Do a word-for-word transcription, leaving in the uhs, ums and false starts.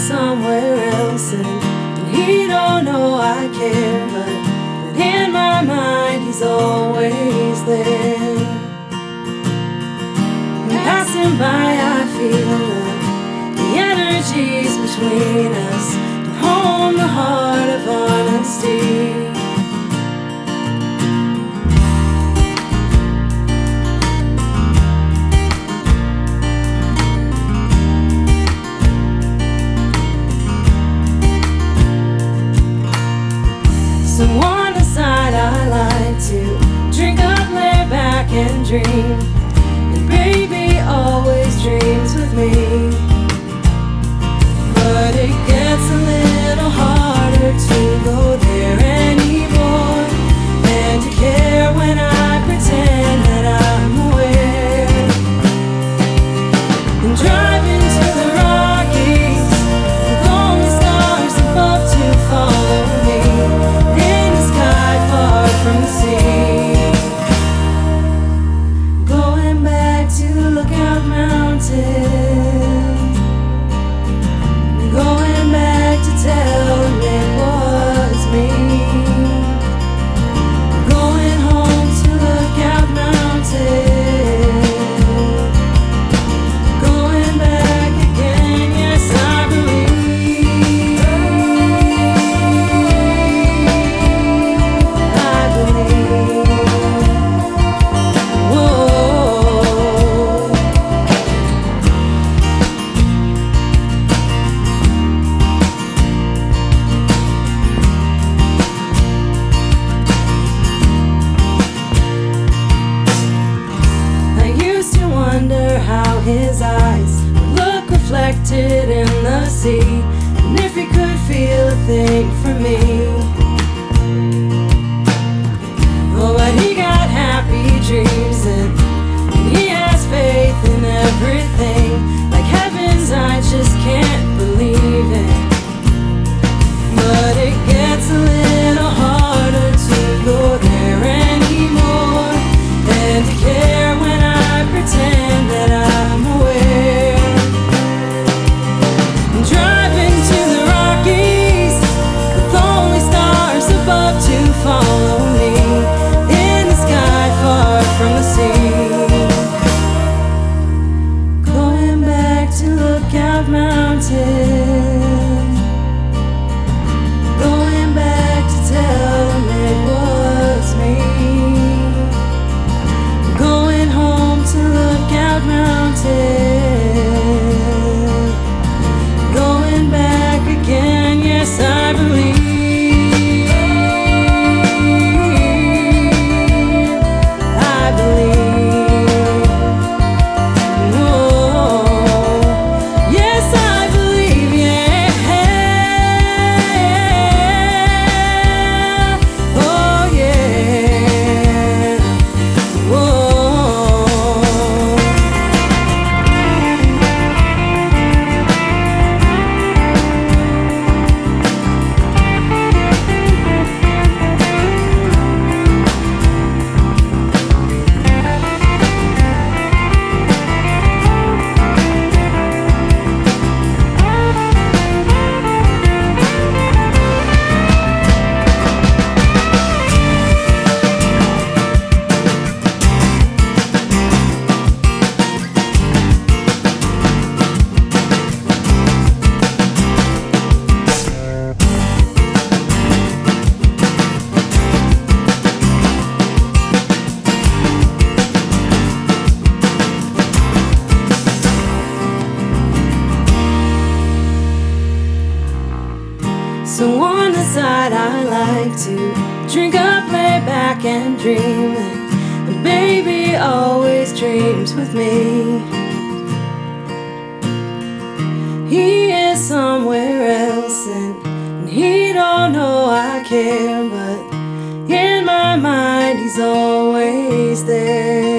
somewhere else, and, and he don't know I care, but, but in my mind he's always there. And passing by I feel the, the energies between us, and home the heart of honesty. So on the side I like to drink up, lay back and dream, and baby always dreams with me. But it gets a little harder to go there anymore, and to care when I pretend that I'm aware. And driving to the Rockies with only stars above to follow me, from the sea, going back to Lookout Mountain, going back to tell them it was me, going home to Lookout Mountain, going back again, yes I believe. How his eyes would look reflected in the sea, and if he could feel a thing for me. Oh, but he got happy dreams, and, and he has faith in everything, like heavens I just can't believe in. But it gets a little harder to go there anymore, and to care when I pretend that I'm aware. I'm driving to the Rockies with only stars above to follow me, in the sky far from the sea, going back to Lookout Mountain, going back to tell them it was me, going home to Lookout Mountain, going back again, yes I believe. I believe. Oh, yes I believe, yeah. Oh yeah. Whoa. So on the side I like to drink up, lay back and dream, and baby always dreams with me. He is somewhere else, and, and he don't know I care, but in my mind he's always there.